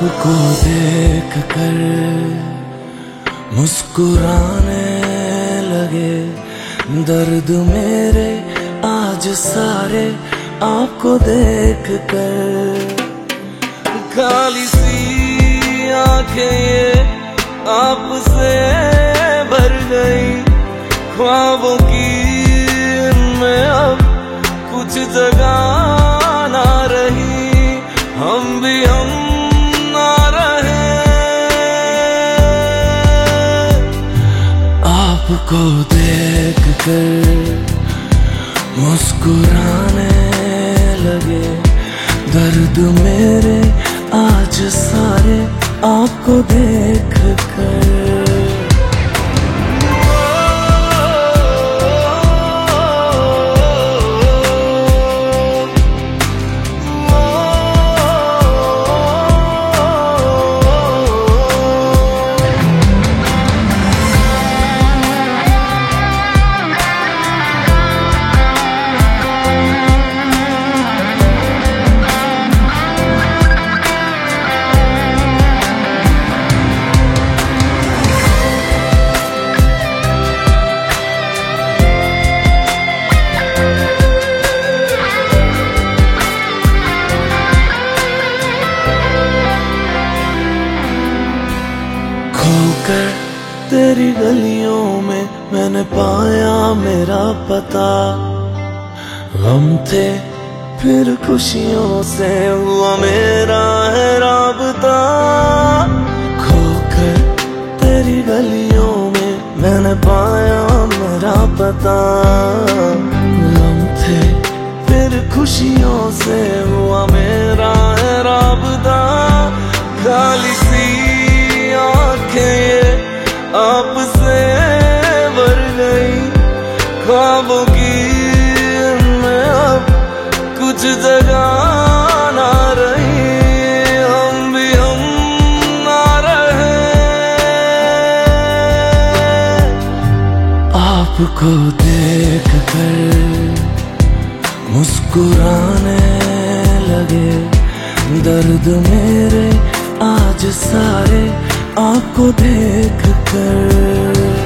आपको देख कर मुस्कुराने लगे, दर्द मेरे आज सारे आपको देख कर। काली सी आंखें ये आपसे भर गई, ख्वाबों की इनमें अब कुछ जगह ना रही, हम भी हम ना रहे। आपको देख कर मुस्कुराने लगे, दर्द मेरे आज सारे आपको देख कर। खोकर तेरी गलियों में मैंने पाया मेरा पता, गम थे फिर खुशियों से हुआ मेरा है राबता। खोकर तेरी गलियों में मैंने पाया मेरा पता, गम थे फिर खुशियों से हुआ मेरा है राबता। काली सी आंखें ये आपसे भर गई, ख्वाबों की इनमें अब कुछ जगह ना रही, हम भी हम ना रहे। आपको देख कर मुस्कुराने लगे, दर्द मेरे आज सारे आपको देख कर।